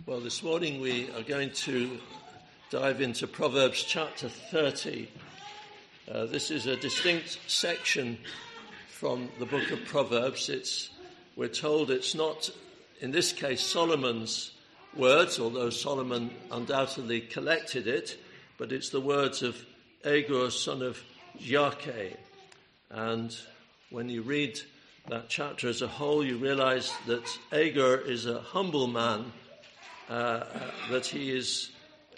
Well, this morning we are going to dive into Proverbs chapter 30. This is a distinct section from the book of Proverbs. We're told it's not, in this case, Solomon's words, although Solomon undoubtedly collected it, but it's the words of Agur, son of Jakeh. And when you read that chapter as a whole, you realize that Agur is a humble man, that he is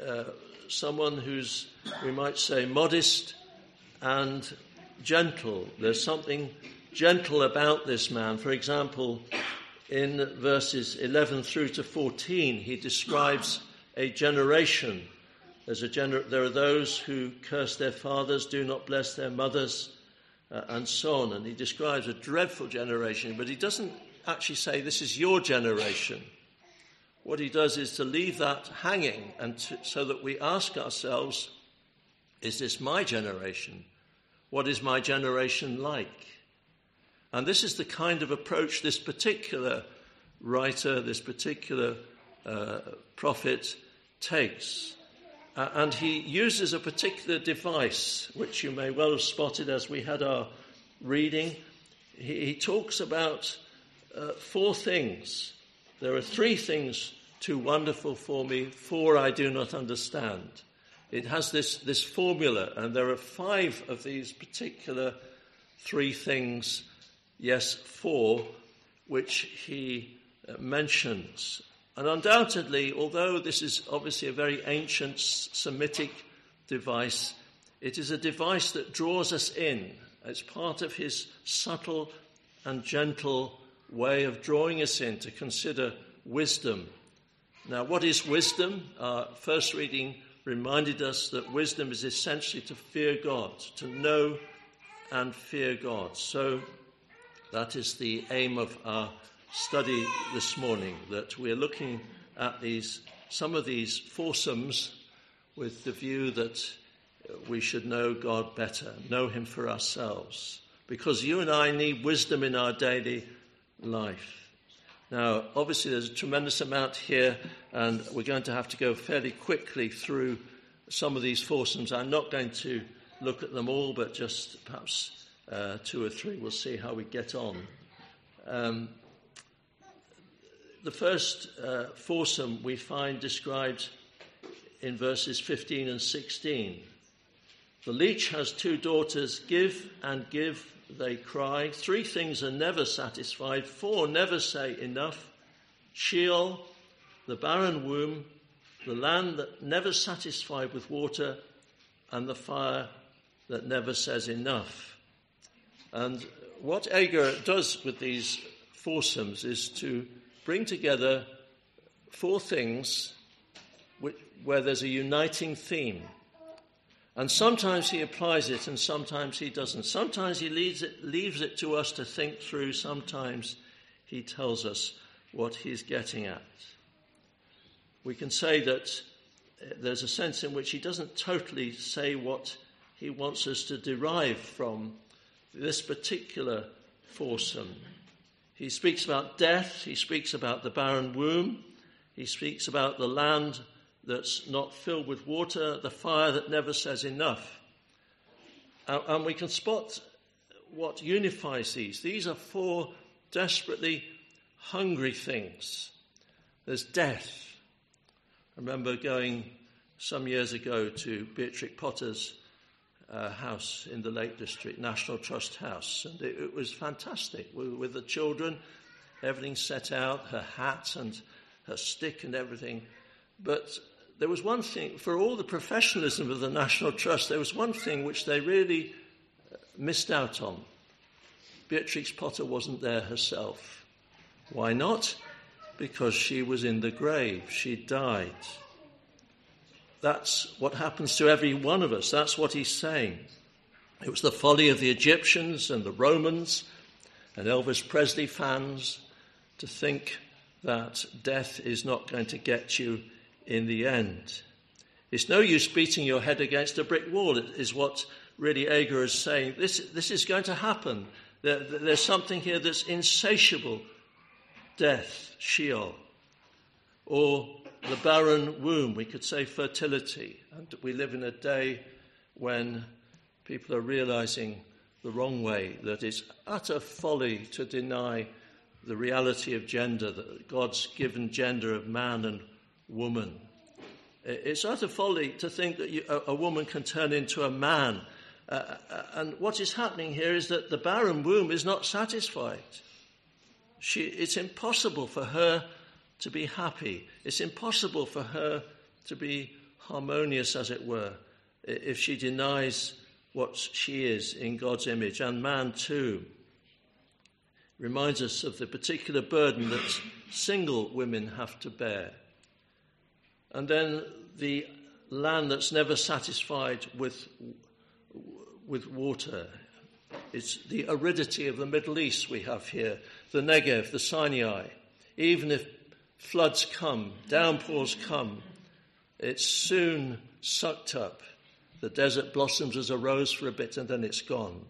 someone who's, we might say, modest and gentle. There's something gentle about this man. For example, in verses 11 through to 14, he describes a generation. There are those who curse their fathers, do not bless their mothers, and so on. And he describes a dreadful generation, but he doesn't actually say this is your generation. What he does is to leave that hanging, and so that we ask ourselves, is this my generation? What is my generation like? And this is the kind of approach this particular writer, this particular prophet takes. And he uses a particular device, which you may well have spotted as we had our reading. He talks about four things. There are three things too wonderful for me, four I do not understand. It has this formula, and there are five of these particular three things, yes, four, which he mentions. And undoubtedly, although this is obviously a very ancient Semitic device, it is a device that draws us in. It's part of his subtle and gentle way of drawing us in to consider wisdom. Now, what is wisdom? Our first reading reminded us that wisdom is essentially to fear God, to know and fear God. So that is the aim of our study this morning, that we're looking at some of these foursomes with the view that we should know God better, know him for ourselves, because you and I need wisdom in our daily life. Now, obviously, there's a tremendous amount here, and we're going to have to go fairly quickly through some of these foursomes. I'm not going to look at them all, but just perhaps two or three. We'll see how we get on. The first foursome we find described in verses 15 and 16. The leech has two daughters, give and give, they cry. Three things are never satisfied, four never say enough. Sheol, the barren womb, the land that never satisfied with water, and the fire that never says enough. And what Agur does with these foursomes is to bring together four things where there's a uniting theme. And sometimes he applies it and sometimes he doesn't. Sometimes he leaves it to us to think through. Sometimes he tells us what he's getting at. We can say that there's a sense in which he doesn't totally say what he wants us to derive from this particular foursome. He speaks about death. He speaks about the barren womb. He speaks about the land that's not filled with water, the fire that never says enough. And we can spot what unifies these. These are four desperately hungry things. There's death. I remember going some years ago to Beatrix Potter's house in the Lake District, National Trust House, and it was fantastic with the children, everything set out, her hat and her stick and everything. But there was one thing, for all the professionalism of the National Trust, there was one thing which they really missed out on. Beatrix Potter wasn't there herself. Why not? Because she was in the grave. She died. That's what happens to every one of us. That's what he's saying. It was the folly of the Egyptians and the Romans and Elvis Presley fans to think that death is not going to get you in the end. It's no use beating your head against a brick wall, is what really Agur is saying. This is going to happen. There's something here that's insatiable. Death, Sheol. Or the barren womb, we could say fertility. And we live in a day when people are realizing the wrong way, that it's utter folly to deny the reality of gender, that God's given gender of man and woman. It's utter folly to think that a woman can turn into a man. And what is happening here is that the barren womb is not satisfied. It's impossible for her to be happy. It's impossible for her to be harmonious, as it were, if she denies what she is in God's image. And man too reminds us of the particular burden that single women have to bear. And then the land that's never satisfied with water. It's the aridity of the Middle East we have here, the Negev, the Sinai. Even if floods come, downpours come, it's soon sucked up. The desert blossoms as a rose for a bit and then it's gone.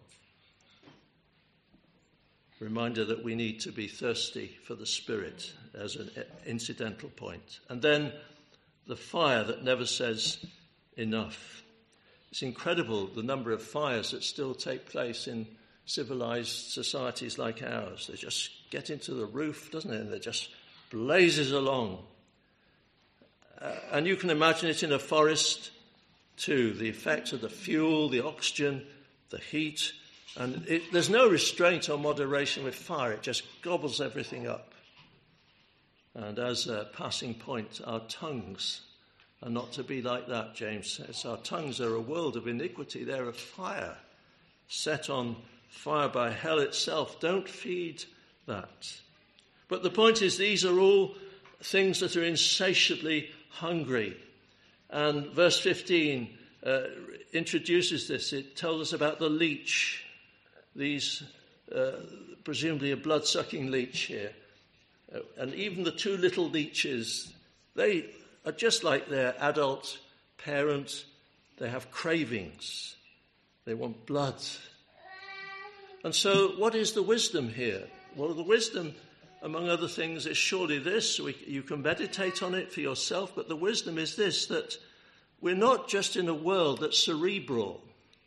Reminder that we need to be thirsty for the Spirit as an incidental point. And then the fire that never says enough. It's incredible the number of fires that still take place in civilized societies like ours. They just get into the roof, doesn't it? And it just blazes along. And you can imagine it in a forest too, the effect of the fuel, the oxygen, the heat. And there's no restraint or moderation with fire. It just gobbles everything up. And as a passing point, our tongues are not to be like that, James says. Our tongues are a world of iniquity. They're a fire, set on fire by hell itself. Don't feed that. But the point is, these are all things that are insatiably hungry. And verse 15 introduces this. It tells us about the leech. These, presumably a blood-sucking leech here. And even the two little leeches, they are just like their adult parent. They have cravings. They want blood. And so what is the wisdom here? Well, the wisdom, among other things, is surely this. You can meditate on it for yourself, but the wisdom is this, that we're not just in a world that's cerebral.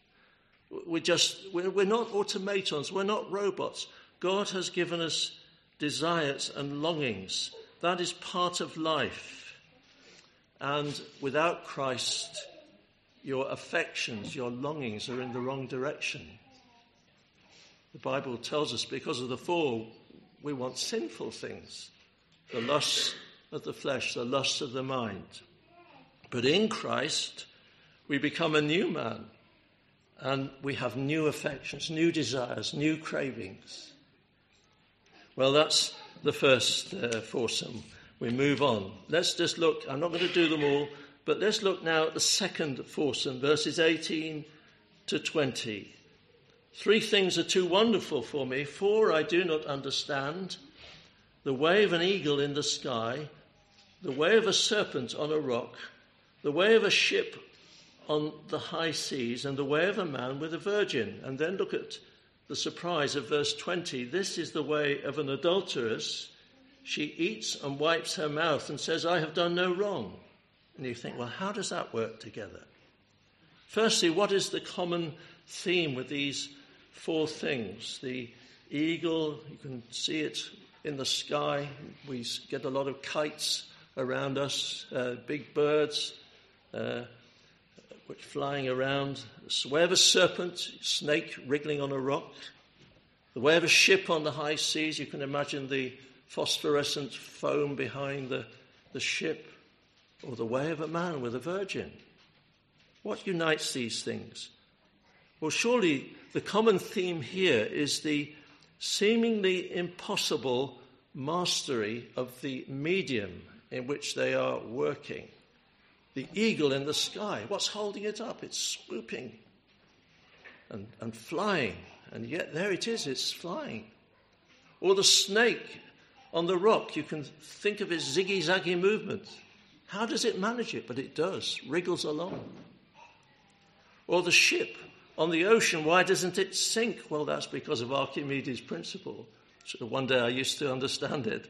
We're not automatons. We're not robots. God has given us desires and longings. That is part of life. And without Christ, your affections, your longings are in the wrong direction. The Bible tells us because of the fall, we want sinful things. The lusts of the flesh, the lusts of the mind. But in Christ, we become a new man. And we have new affections, new desires, new cravings. Well, that's the first foursome. We move on. Let's just look. I'm not going to do them all, but let's look now at the second foursome, verses 18 to 20. 3 things are too wonderful for me. 4 I do not understand. The way of an eagle in the sky, the way of a serpent on a rock, the way of a ship on the high seas, and the way of a man with a virgin. And then look at the surprise of verse 20. This is the way of an adulteress. She eats and wipes her mouth and says, I have done no wrong. And you think, well, how does that work together? Firstly, what is the common theme with these 4 things? The eagle, you can see it in the sky. We get a lot of kites around us, big birds which flying around. The way of a serpent, snake wriggling on a rock. The way of a ship on the high seas, you can imagine the phosphorescent foam behind the ship. Or the way of a man with a virgin. What unites these things? Well, surely the common theme here is the seemingly impossible mastery of the medium in which they are working. The eagle in the sky, what's holding it up? It's swooping and flying, and yet there it is, it's flying. Or the snake on the rock, you can think of its ziggy-zaggy movement. How does it manage it? But it does, wriggles along. Or the ship on the ocean, why doesn't it sink? Well, that's because of Archimedes' principle. So one day I used to understand it.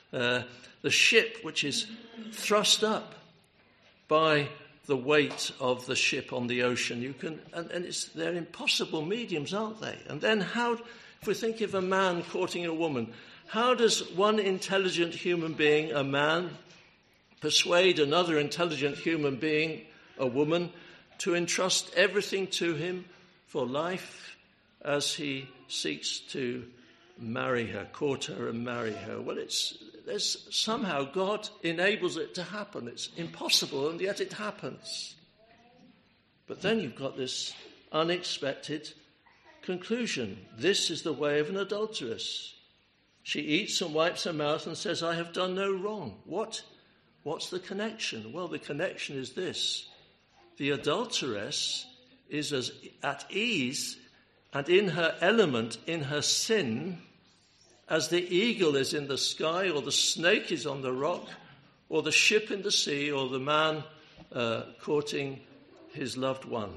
the ship which is thrust up by the weight of the ship on the ocean. They're impossible mediums, aren't they? And then if we think of a man courting a woman, how does one intelligent human being, a man, persuade another intelligent human being, a woman, to entrust everything to him for life as he seeks to marry her, court her and marry her? Well, there's somehow God enables it to happen. It's impossible, and yet it happens. But then you've got this unexpected conclusion. This is the way of an adulteress. She eats and wipes her mouth and says, I have done no wrong. What's the connection? Well, the connection is this. The adulteress is as at ease and in her element, in her sin, as the eagle is in the sky, or the snake is on the rock, or the ship in the sea, or the man courting his loved one.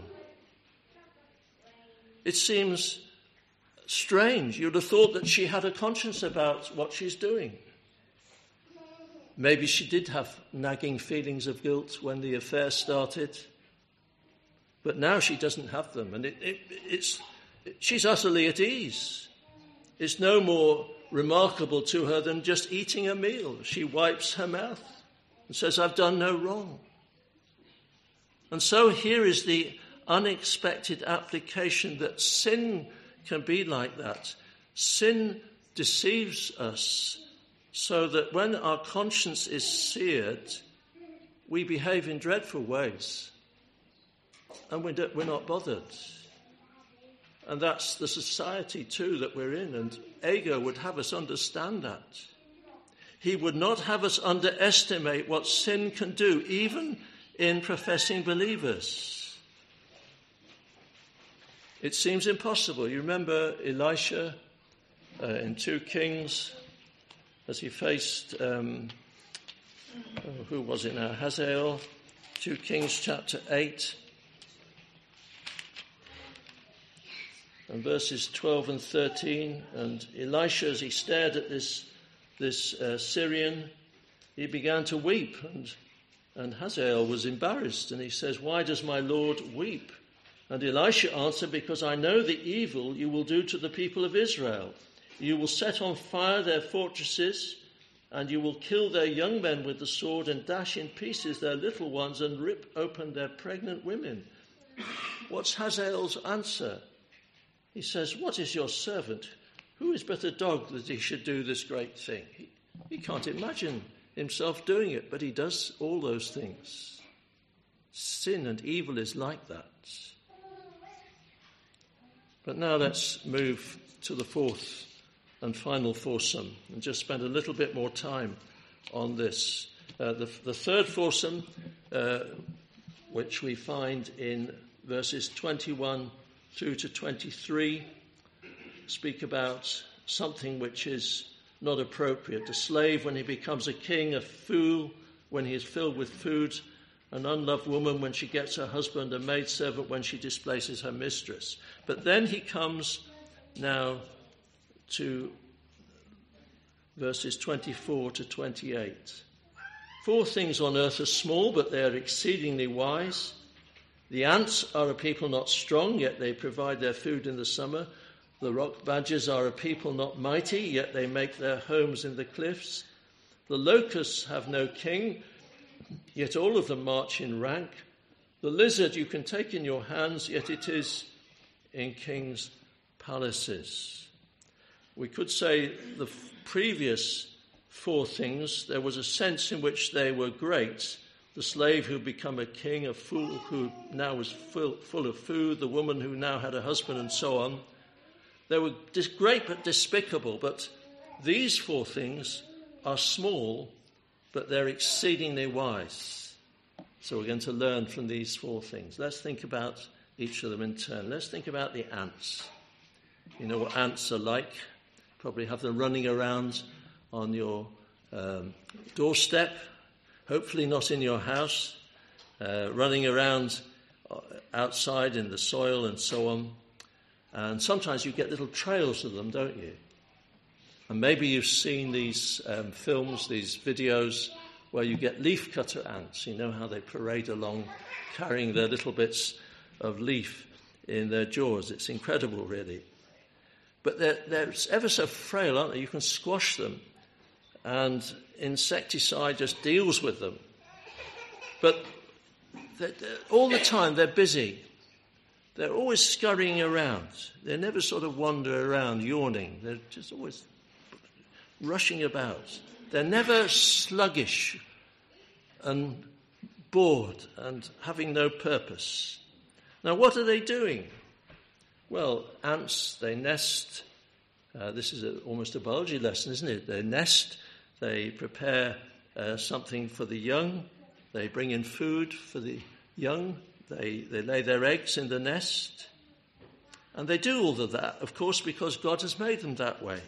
It seems strange. You'd have thought that she had a conscience about what she's doing. Maybe she did have nagging feelings of guilt when the affair started, but now she doesn't have them, and she's utterly at ease. It's no more remarkable to her than just eating a meal. She wipes her mouth and says, I've done no wrong. And so here is the unexpected application that sin can be like that. Sin deceives us so that when our conscience is seared, we behave in dreadful ways, and we're not bothered. And that's the society, too, that we're in. And Agur would have us understand that. He would not have us underestimate what sin can do, even in professing believers. It seems impossible. You remember Elisha in 2 Kings, as he faced, who was it now? Hazael, 2 Kings chapter 8. And verses 12 and 13, and Elisha, as he stared at this Syrian, he began to weep, and Hazael was embarrassed, and he says, why does my Lord weep? And Elisha answered, because I know the evil you will do to the people of Israel. You will set on fire their fortresses, and you will kill their young men with the sword, and dash in pieces their little ones, and rip open their pregnant women. What's Hazael's answer? He says, what is your servant? Who is but a dog that he should do this great thing? He can't imagine himself doing it, but he does all those things. Sin and evil is like that. But now let's move to the fourth and final foursome and just spend a little bit more time on this. The third foursome, which we find in verses 21 through to 23, speak about something which is not appropriate. A slave when he becomes a king, a fool when he is filled with food, an unloved woman when she gets her husband, a maidservant when she displaces her mistress. But then he comes now to verses 24 to 28. 4 things on earth are small, but they are exceedingly wise. The ants are a people not strong, yet they provide their food in the summer. The rock badgers are a people not mighty, yet they make their homes in the cliffs. The locusts have no king, yet all of them march in rank. The lizard you can take in your hands, yet it is in kings' palaces. We could say the previous 4 things, there was a sense in which they were great. The slave who became a king, a fool who now was full of food, the woman who now had a husband, and so on. They were great but despicable, but these 4 things are small, but they're exceedingly wise. So we're going to learn from these 4 things. Let's think about each of them in turn. Let's think about the ants. You know what ants are like. Probably have them running around on your doorstep, hopefully not in your house, running around outside in the soil and so on. And sometimes you get little trails of them, don't you? And maybe you've seen these films, these videos, where you get leaf cutter ants. You know how they parade along carrying their little bits of leaf in their jaws. It's incredible, really. But they're ever so frail, aren't they? You can squash them, and insecticide just deals with them. But all the time they're busy. They're always scurrying around. They never sort of wander around yawning. They're just always rushing about. They're never sluggish and bored and having no purpose. Now, what are they doing? Well, ants, they nest. This is almost a biology lesson, isn't it? They nest, they prepare something for the young, they bring in food for the young, they lay their eggs in the nest. And they do all of that, of course, because God has made them that way.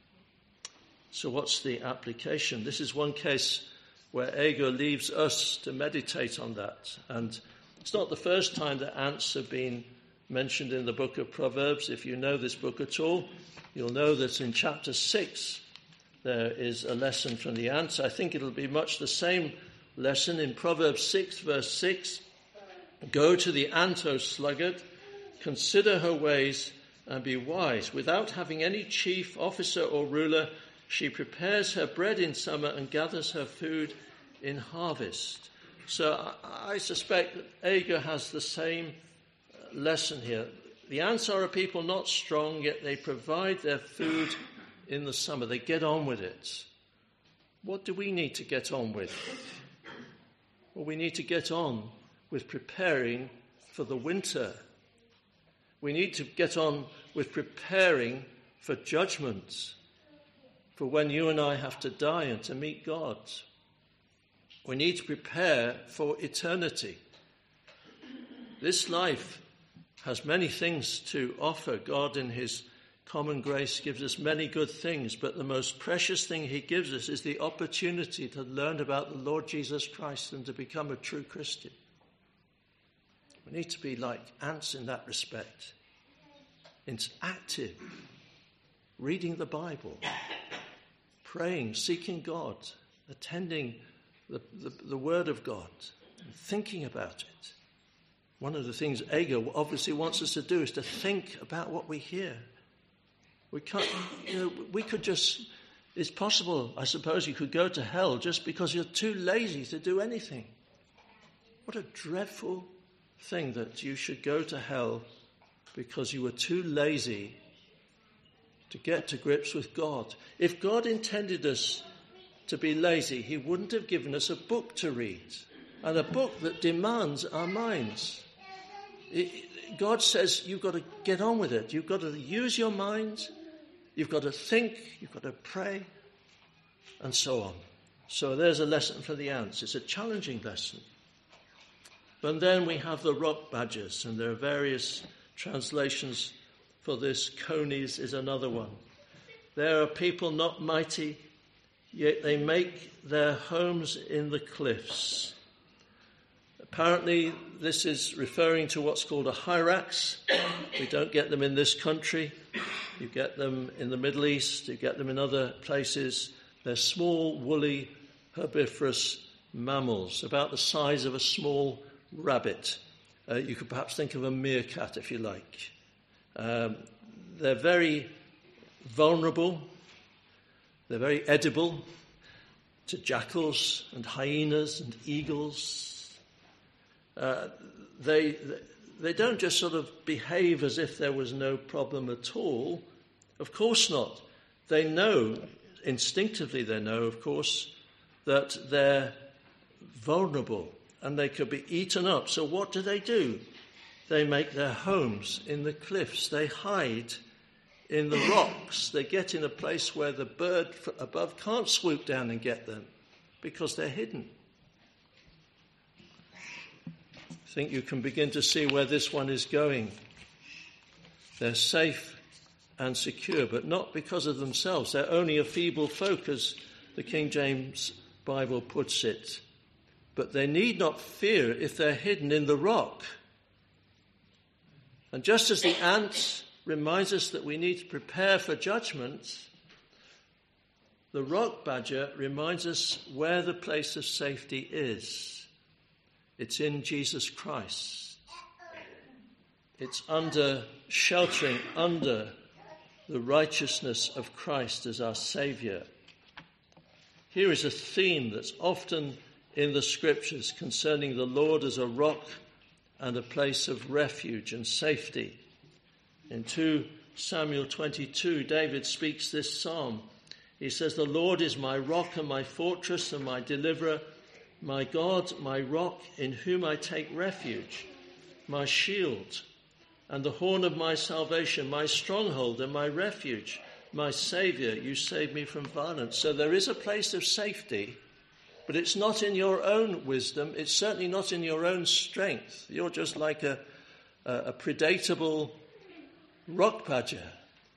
So what's the application? This is one case where Agur leaves us to meditate on that. And it's not the first time that ants have been mentioned in the book of Proverbs. If you know this book at all, you'll know that in chapter 6 there is a lesson from the ants. I think it'll be much the same lesson in Proverbs 6, verse 6. Go to the ant, O sluggard, consider her ways and be wise. Without having any chief, officer or ruler, she prepares her bread in summer and gathers her food in harvest. So I suspect that Agur has the same lesson here. The ants are a people not strong, yet they provide their food in the summer. They get on with it. What do we need to get on with? Well, we need to get on with preparing for the winter. We need to get on with preparing for judgment, for when you and I have to die and to meet God. We need to prepare for eternity. This life has many things to offer. God in his common grace gives us many good things, but the most precious thing he gives us is the opportunity to learn about the Lord Jesus Christ and to become a true Christian. We need to be like ants in that respect. It's active, reading the Bible, praying, seeking God, attending the Word of God, and thinking about it. One of the things Agur obviously wants us to do is to think about what we hear. We can't, we could just, it's possible, I suppose, you could go to hell just because you're too lazy to do anything. What a dreadful thing that you should go to hell because you were too lazy to get to grips with God. If God intended us to be lazy, he wouldn't have given us a book to read, and a book that demands our minds. God says you've got to get on with it. You've got to use your mind. You've got to think. You've got to pray, and so on. So there's a lesson for the ants. It's a challenging lesson. But then we have the rock badgers, and there are various translations for this. Conies is another one. There are people not mighty, yet they make their homes in the cliffs. Apparently, this is referring to what's called a hyrax. We don't get them in this country. You get them in the Middle East. You get them in other places. They're small, woolly, herbivorous mammals, about the size of a small rabbit. You could perhaps think of a meerkat, if you like. They're very vulnerable. They're very edible to jackals and hyenas and eagles. They don't just sort of behave as if there was no problem at all. Of course not. They know, instinctively they know, of course, that they're vulnerable and they could be eaten up. So what do? They make their homes in the cliffs. They hide in the rocks. They get in a place where the bird above can't swoop down and get them because they're hidden. I think you can begin to see where this one is going. They're safe and secure, but not because of themselves. They're only a feeble folk, as the King James Bible puts it. But they need not fear if they're hidden in the rock. And just as the ant reminds us that we need to prepare for judgment, The rock badger reminds us where the place of safety is. It's in Jesus Christ. It's sheltering under the righteousness of Christ as our Saviour. Here is a theme that's often in the Scriptures concerning the Lord as a rock and a place of refuge and safety. In 2 Samuel 22, David speaks this psalm. He says, "The Lord is my rock and my fortress and my deliverer, my God, my rock, in whom I take refuge, my shield and the horn of my salvation, my stronghold and my refuge, my Saviour, you save me from violence." So there is a place of safety, but it's not in your own wisdom. It's certainly not in your own strength. You're just like a predatable rock badger.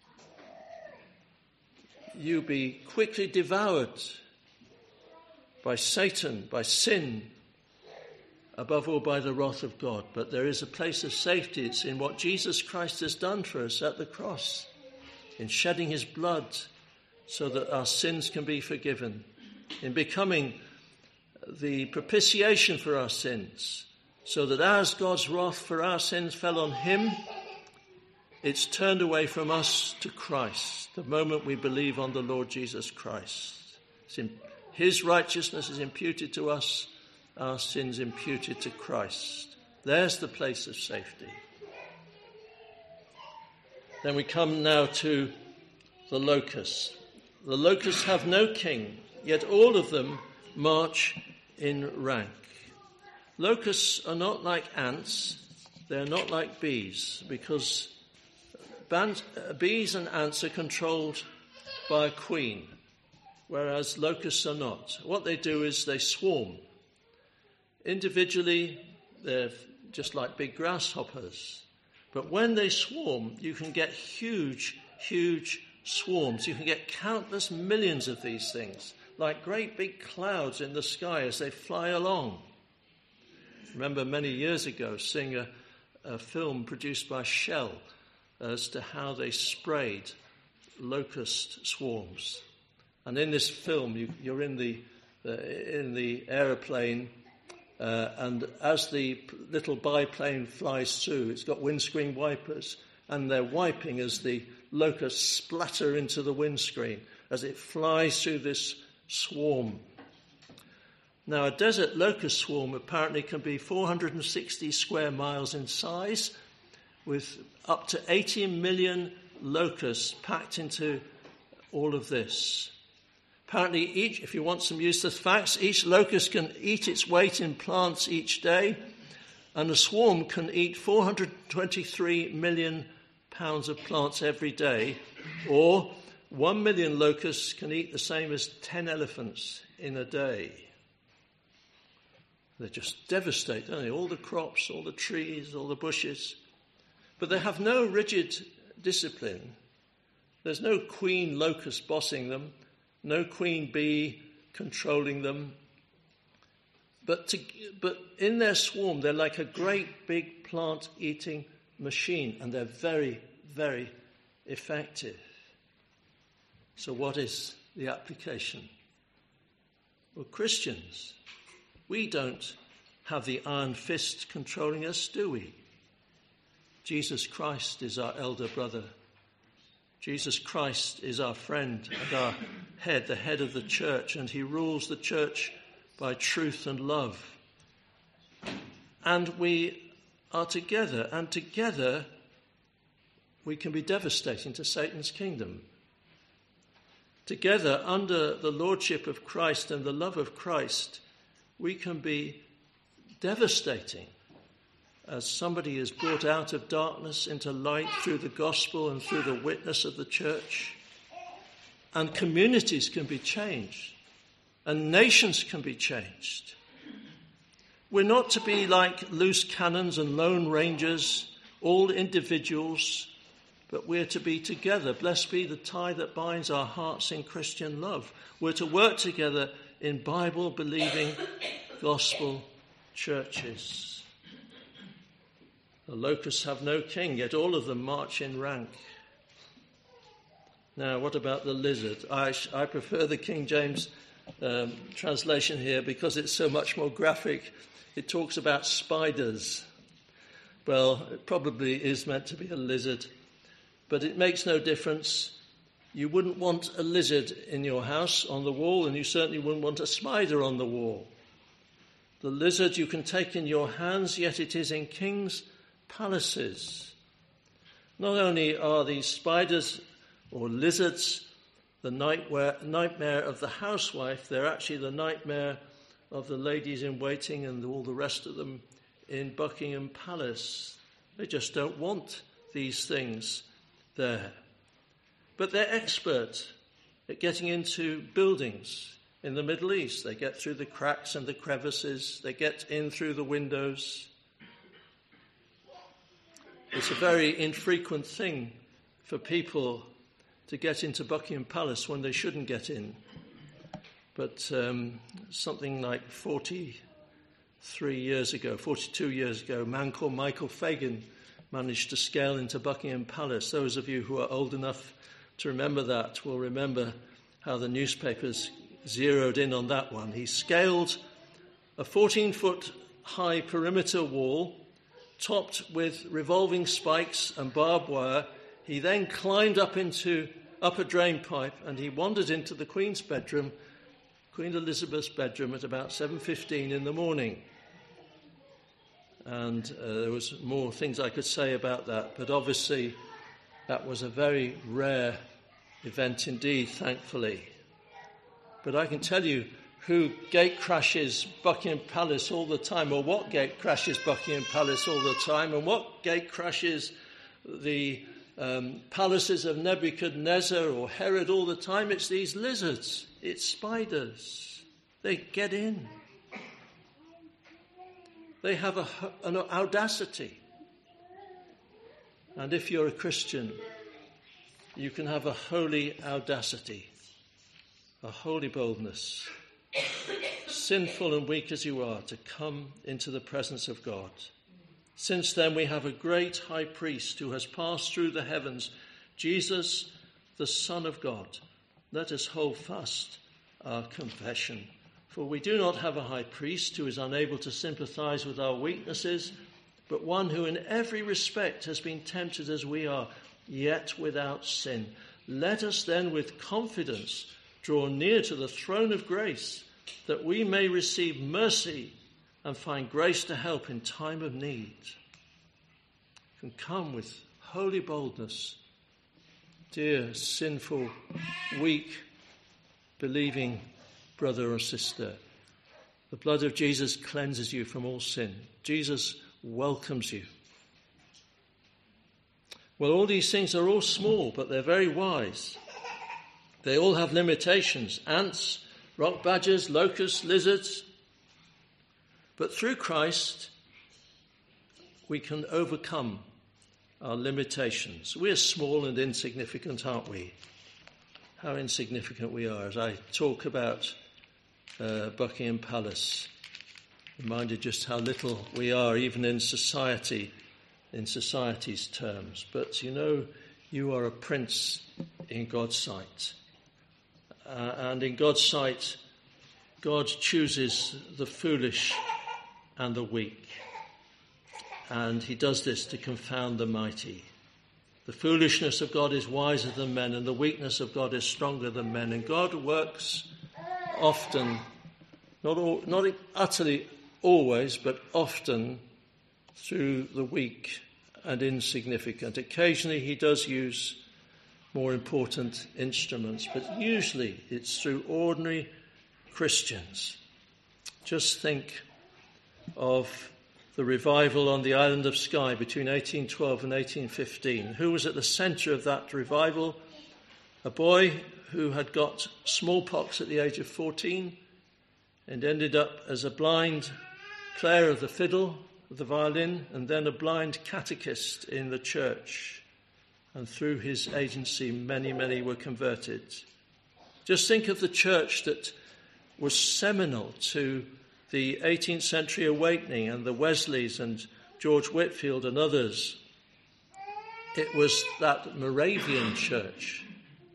You be quickly devoured by Satan, by sin, above all by the wrath of God. But there is a place of safety. It's in what Jesus Christ has done for us at the cross, in shedding his blood so that our sins can be forgiven, in becoming the propitiation for our sins, so that as God's wrath for our sins fell on him, it's turned away from us to Christ the moment we believe on the Lord Jesus Christ. His righteousness is imputed to us, our sins imputed to Christ. There's the place of safety. Then we come now to the locusts. The locusts have no king, yet all of them march in rank. Locusts are not like ants, they're not like bees, because bees and ants are controlled by a queen, whereas locusts are not. What they do is they swarm. Individually, they're just like big grasshoppers. But when they swarm, you can get huge, huge swarms. You can get countless millions of these things, like great big clouds in the sky as they fly along. I remember many years ago seeing a film produced by Shell as to how they sprayed locust swarms. And in this film, you're in the aeroplane, and as the little biplane flies through, it's got windscreen wipers, and they're wiping as the locusts splatter into the windscreen as it flies through this swarm. Now, a desert locust swarm apparently can be 460 square miles in size, with up to 80 million locusts packed into all of this. Apparently, if you want some useless facts, each locust can eat its weight in plants each day, and a swarm can eat 423 million pounds of plants every day, or 1 million locusts can eat the same as 10 elephants in a day. They just devastate, don't they? All the crops, all the trees, all the bushes. But they have no rigid discipline. There's no queen locust bossing them, no queen bee controlling them. But in their swarm, they're like a great big plant-eating machine, and they're very, very effective. So what is the application? Well, Christians, we don't have the iron fist controlling us, do we? Jesus Christ is our elder brother. Jesus Christ is our friend and our head, the head of the church, and he rules the church by truth and love. And we are together, and together we can be devastating to Satan's kingdom. Together, under the lordship of Christ and the love of Christ, we can be devastating as somebody is brought out of darkness into light through the gospel and through the witness of the church. And communities can be changed, and nations can be changed. We're not to be like loose cannons and lone rangers, all individuals, but we're to be together. Blessed be the tie that binds our hearts in Christian love. We're to work together in Bible-believing gospel churches. The locusts have no king, yet all of them march in rank. Now, what about the lizard? I prefer the King James translation here because it's so much more graphic. It talks about spiders. Well, it probably is meant to be a lizard, but it makes no difference. You wouldn't want a lizard in your house on the wall, and you certainly wouldn't want a spider on the wall. The lizard you can take in your hands, yet it is in kings' palaces. Not only are these spiders or lizards the nightmare of the housewife, they're actually the nightmare of the ladies in waiting and all the rest of them in Buckingham Palace. They just don't want these things there. But they're expert at getting into buildings in the Middle East. They get through the cracks and the crevices. They get in through the windows. It's a very infrequent thing for people to get into Buckingham Palace when they shouldn't get in. But something like 42 years ago, a man called Michael Fagan managed to scale into Buckingham Palace. Those of you who are old enough to remember that will remember how the newspapers zeroed in on that one. He scaled a 14-foot high perimeter wall topped with revolving spikes and barbed wire. He then climbed up a drain pipe, and he wandered into the Queen's bedroom, Queen Elizabeth's bedroom, at about 7:15 in the morning. And there was more things I could say about that, but obviously that was a very rare event indeed, thankfully. But I can tell you who gate crashes Buckingham Palace all the time, or what gate crashes Buckingham Palace all the time, and what gate crashes the palaces of Nebuchadnezzar or Herod all the time. It's these lizards. It's spiders. They get in. They have an audacity. And if you're a Christian, you can have a holy audacity, a holy boldness, sinful and weak as you are, to come into the presence of God. Since then, we have a great high priest who has passed through the heavens, Jesus, the Son of God. Let us hold fast our confession. For we do not have a high priest who is unable to sympathize with our weaknesses, but one who in every respect has been tempted as we are, yet without sin. Let us then with confidence draw near to the throne of grace, that we may receive mercy and find grace to help in time of need. You can come with holy boldness, dear, sinful, weak, believing brother or sister. The blood of Jesus cleanses you from all sin. Jesus welcomes you. Well, all these things are all small, but they're very wise. They all have limitations: ants, rock badgers, locusts, lizards. But through Christ, we can overcome our limitations. We're small and insignificant, aren't we? How insignificant we are. As I talk about Buckingham Palace, reminded just how little we are, even in society, in society's terms. But you know, you are a prince in God's sight. And in God's sight, God chooses the foolish and the weak. And he does this to confound the mighty. The foolishness of God is wiser than men, and the weakness of God is stronger than men. And God works often, not utterly always, but often through the weak and insignificant. Occasionally he does use more important instruments, but usually it's through ordinary Christians. Just think of the revival on the island of Skye between 1812 and 1815. Who was at the centre of that revival? A boy who had got smallpox at the age of 14 and ended up as a blind player of the fiddle, of the violin, and then a blind catechist in the church. And through his agency, many, many were converted. Just think of the church that was seminal to the 18th century awakening and the Wesleys and George Whitefield and others. It was that Moravian church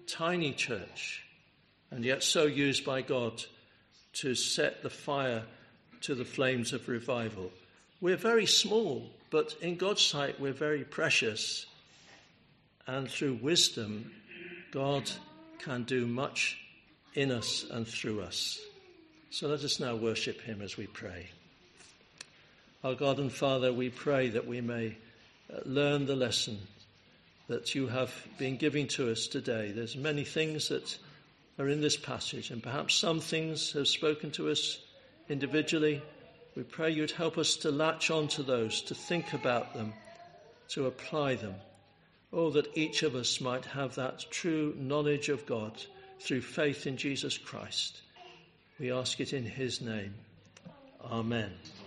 tiny church, and yet so used by God to set the fire to the flames of revival. We're very small, but in God's sight we're very precious. And through wisdom, God can do much in us and through us. So let us now worship him as we pray. Our God and Father, we pray that we may learn the lesson that you have been giving to us today. There's many things that are in this passage, and perhaps some things have spoken to us individually. We pray you'd help us to latch on to those, to think about them, to apply them. Oh, that each of us might have that true knowledge of God through faith in Jesus Christ. We ask it in his name. Amen.